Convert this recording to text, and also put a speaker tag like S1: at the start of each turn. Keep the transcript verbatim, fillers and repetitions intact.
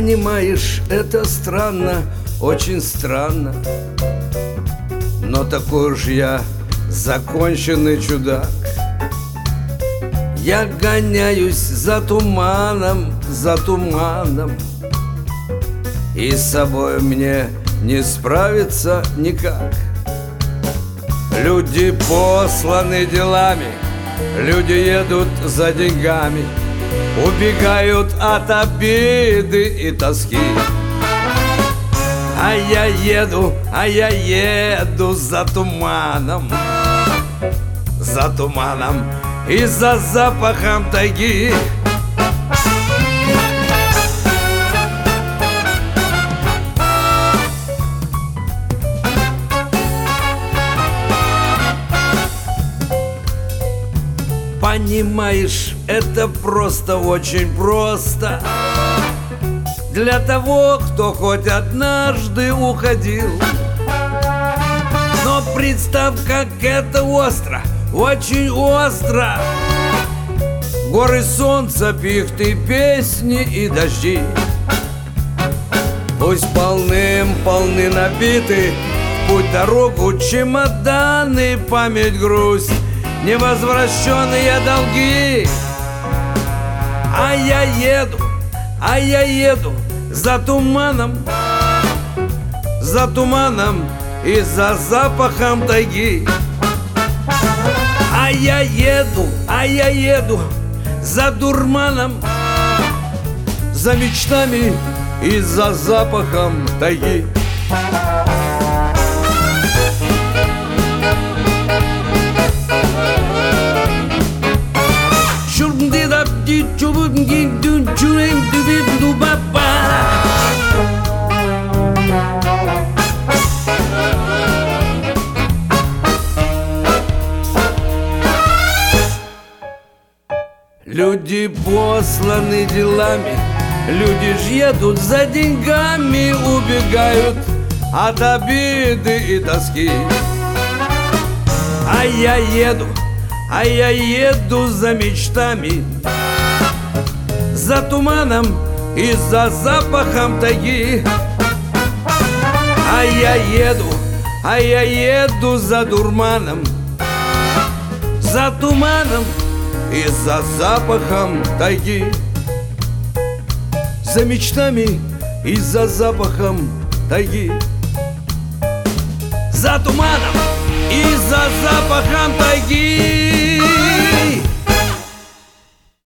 S1: Понимаешь, это странно, очень странно, но такой уж я законченный чудак. Я гоняюсь за туманом, за туманом, и с собой мне не справиться никак. Люди посланы делами, люди едут за деньгами, убегают от обиды и тоски. А я еду, а я еду за туманом, за туманом и за запахом тайги. Понимаешь, это просто, очень просто для того, кто хоть однажды уходил. Но представь, как это остро, очень остро. Горы, солнца, пихты, песни и дожди. Пусть полным-полны набиты в путь дорогу чемоданы, память, грусть, невозвращенные долги. А я еду, а я еду за туманом, за туманом и за запахом тайги. А я еду, а я еду за дурманом, за мечтами и за запахом тайги. Люди посланы делами, люди ж едут за деньгами, убегают от обиды и тоски. А я еду, а я еду за мечтами, за туманом и за запахом тайги. А я еду, а я еду за дурманом, за туманом и за запахом тайги. За мечтами и за запахом тайги. За туманом и за запахом тайги.